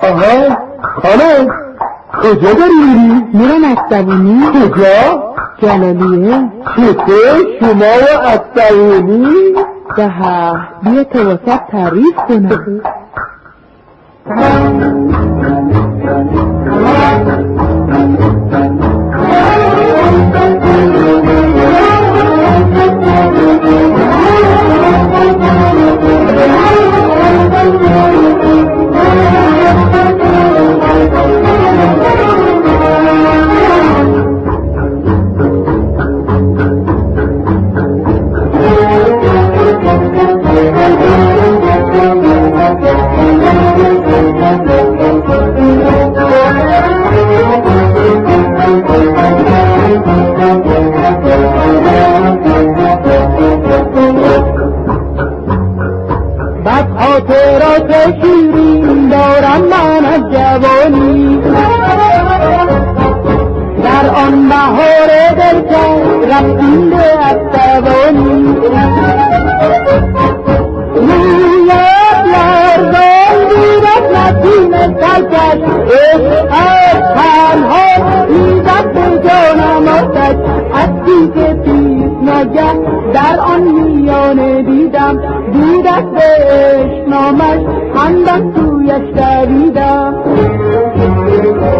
آها خانم کجا داری میری؟ میرم اسبوانی. کجا؟ جلالیه. چطور شما و اسبوانی؟ بیا تا واسه تعریف کنم. بس خاطرات شیرین دارم من از جوانی، در آن بهار دلکش رفتیم به اسبوانی. رویت لرزان بود از نسیم سرکش، عشق از تنها میزد به جانم آتش. هستی که پیش ناگه در آن میانه دیدم، بود از به عشق نامش خندان تویش دویدم.